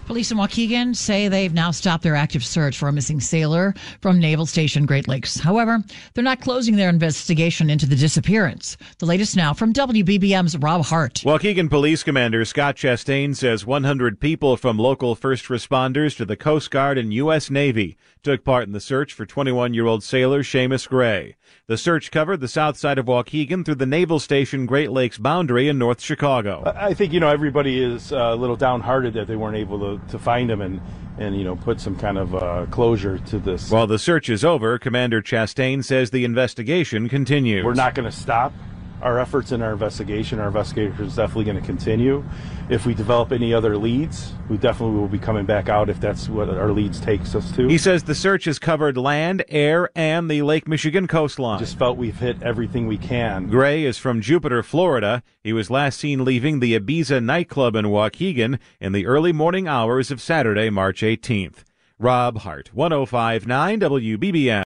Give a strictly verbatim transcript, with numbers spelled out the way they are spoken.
Police in Waukegan say they've now stopped their active search for a missing sailor from Naval Station Great Lakes. However, they're not closing their investigation into the disappearance. The latest now from W B B M's Rob Hart. Waukegan Police Commander Scott Chastain says one hundred people from local first responders to the Coast Guard and U S Navy took part in the search for twenty-one-year-old sailor Seamus Gray. The search covered the south side of Waukegan through the Naval Station Great Lakes boundary in North Chicago. I think, you know, everybody is a little downhearted that they weren't able to, to find him and, and, you know, put some kind of uh, closure to this. While the search is over, Commander Chastain says the investigation continues. We're not going to stop our efforts in our investigation. Our investigation is definitely going to continue. If we develop any other leads, we definitely will be coming back out if that's what our leads takes us to. He says the search has covered land, air, and the Lake Michigan coastline. Just felt we've hit everything we can. Gray is from Jupiter, Florida. He was last seen leaving the Ibiza nightclub in Waukegan in the early morning hours of Saturday, March eighteenth. Rob Hart, one oh five point nine W B B M.